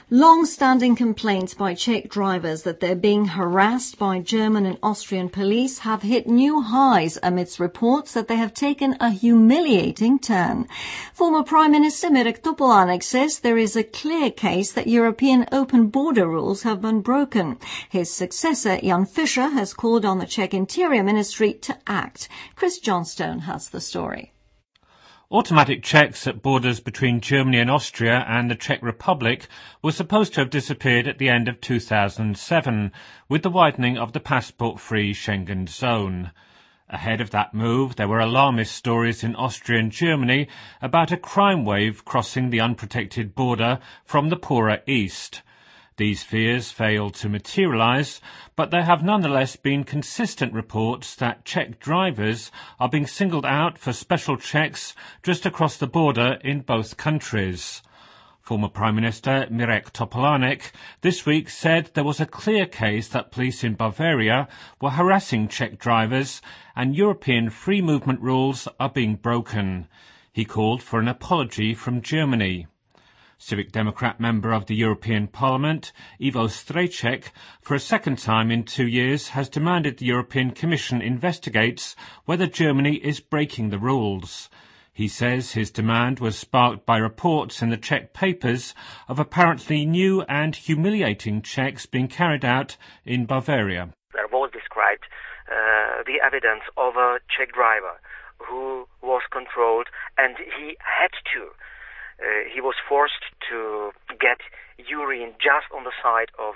Long-standing complaints by Czech drivers that they're being harassed by German and Austrian police have hit new highs amidst reports that they have taken a humiliating turn. Former Prime Minister Mirek Topolánek says there is a clear case that European open border rules have been broken. His successor, Jan Fischer, has called on the Czech Interior Ministry to act. Chris Johnstone has the story. Automatic checks at borders between Germany and Austria and the Czech Republic were supposed to have disappeared at the end of 2007, with the widening of the passport-free Schengen zone. Ahead of that move, there were alarmist stories in Austria and Germany about a crime wave crossing the unprotected border from the poorer east. These fears failed to materialise, but there have nonetheless been consistent reports that Czech drivers are being singled out for special checks just across the border in both countries. Former Prime Minister Mirek Topolánek this week said there was a clear case that police in Bavaria were harassing Czech drivers and European free movement rules are being broken. He called for an apology from Germany. Civic Democrat member of the European Parliament, Ivo Strejček, for a second time in 2 years has demanded the European Commission investigates whether Germany is breaking the rules. He says his demand was sparked by reports in the Czech papers of apparently new and humiliating checks being carried out in Bavaria. There was described the evidence of a Czech driver who was controlled and he had to. He was forced to get urine just on the side of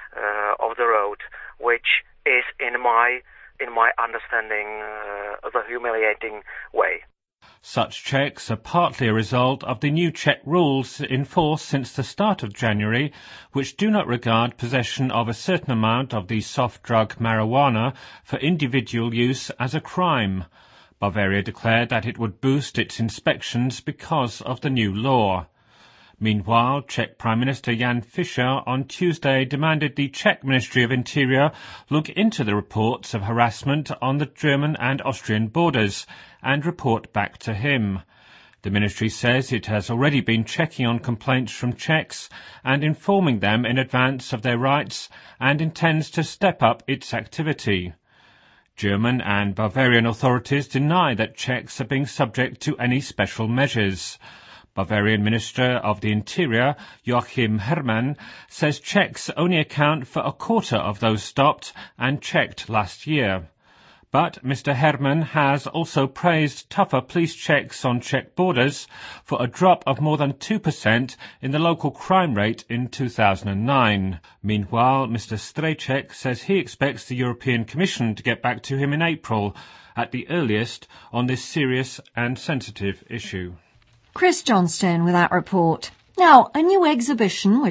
the road, which is, in my understanding, the humiliating way. Such checks are partly a result of the new Czech rules in force since the start of January, which do not regard possession of a certain amount of the soft drug marijuana for individual use as a crime. Bavaria declared that it would boost its inspections because of the new law. Meanwhile, Czech Prime Minister Jan Fischer on Tuesday demanded the Czech Ministry of Interior look into the reports of harassment on the German and Austrian borders and report back to him. The ministry says it has already been checking on complaints from Czechs and informing them in advance of their rights and intends to step up its activity. German and Bavarian authorities deny that Czechs are being subject to any special measures. Bavarian Minister of the Interior, Joachim Herrmann, says Czechs only account for a quarter of those stopped and checked last year. But Mr. Herrmann has also praised tougher police checks on Czech borders for a drop of more than 2% in the local crime rate in 2009. Meanwhile, Mr. Strejček says he expects the European Commission to get back to him in April, at the earliest, on this serious and sensitive issue. Chris Johnstone with that report. Now, a new exhibition